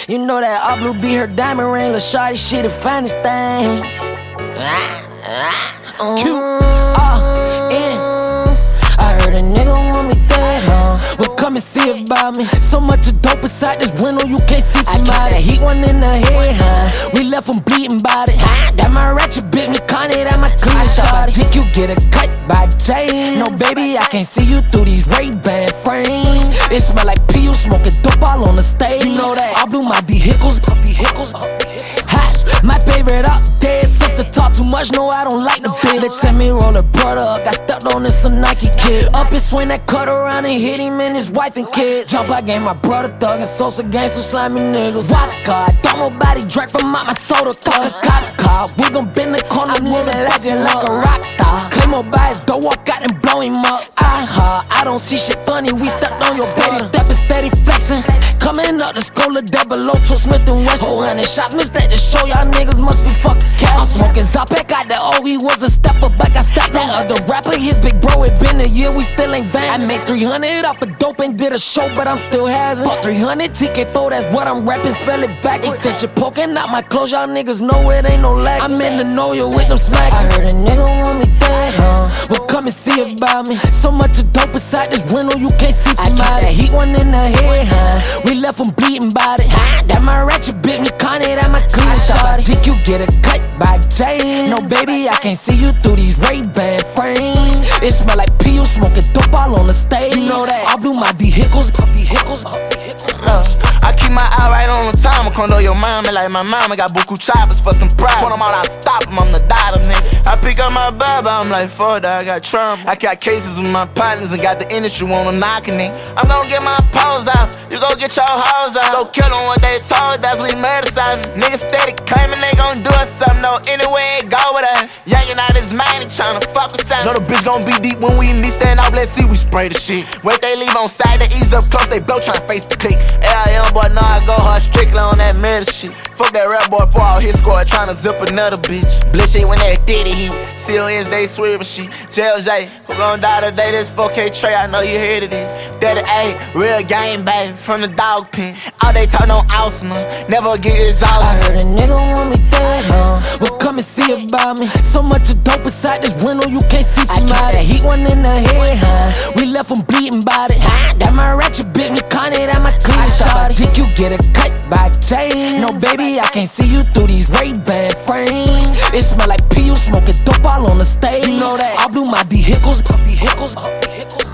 You know that all blue be her diamond ring. Lil' shawty, she the finest thing. I heard a nigga want me dead, well, come and see about me. So much of dope inside this window, you can't see from out it. Heat one in the head, we left him bleeding about it. Got my ratchet bitch, me Kanye, that my clean shot. Think you get a cut by Jay. No, baby, I can't see you through these Ray-Ban frames. It smell like pee, you smoking dope all on the stage. You know that I blew my vehicles. My favorite up there, sister talk too much, no I don't like the bitch. They tell me roll a brother up, got stepped on in some Nike kid. Up and swing that cut around and hit him and his wife and kids. Jump, I gave my brother thug and Sosa gang some slimy niggas. Vodka, don't nobody drink from out my soda cup. Car, we gon' bend the corner, living legend like a rock star. Claim on by his door, walk out and blow him up. I don't see shit funny, we stepped on your steady steppin', steady flexin'. Coming up the Skola double O, Smith and West. 400 shots, missed that to show y'all niggas must be fucking cat. I'm smoking Zopek, got the O, he was a stepper, back I stepped that other rapper. His big bro, it been a year, we still ain't vanished. I made 300 off of dope and did a show, but I'm still having. Fuck 300 TK4, that's what I'm rapping, spell it back. Extension poking out my clothes, y'all niggas know it ain't no lag. I'm in the know you with them smacks. I heard a nigga want me dead, well, come and see about me. So much of dope inside this window, you can't see from out it. Heat one in the head, we left him bleeding about it. That my ratchet bitch, me Kanye, that my clean shot. Think you get a cut by Jay. No, baby, I can't see you through these Ray-Ban frames. It smell like pee, you smoking dope all on the stage. You know that I blew my vehicles. I keep my eye right on the time. I condo your mama like my mama got buku choppers for some pride. Put them out, I stop them, I'm the dot of nigga. I pick up my baba, I'm like, fuck that, I got trauma. I got cases with my partners and got the industry wanna knockin' it. I'm gonna get my paws out, you go get your hoes out. Go kill them what they told us, we murder-sizing. Niggas steady claiming they gon' do us something, no, anywhere it go with us. Yanking out his mind and tryna fuck with something. Know the bitch gon' be deep when we meet, stand off, let's see, we spray the shit. Wait, they leave on side, they ease up close, they blow tryna face the click. Young boy, know I go hard strictly on that murder shit. Fuck that rap boy for all his squad, tryna zip another bitch. Bliss shit when that did it, he CONs, they swerving shit. JLJ, who gon' die today, this 4K Trey, I know you heard of this. Daddy A, real game, baby, from the dog pen. All they talk on Arsenal, never get exhausted. I heard a nigga want me dead, well, come and see about me. So much of dope inside this window, you can't see from out it. Heat one in the head, we left him bleeding about it. That my ratchet bitch, me Kanye, that my clean shot. Think you get a cut by Jay. No, baby, I can't see you through these Ray-Ban frames. It smell like pee, you smoking dope all on the stage. You know that I blew my vehicles.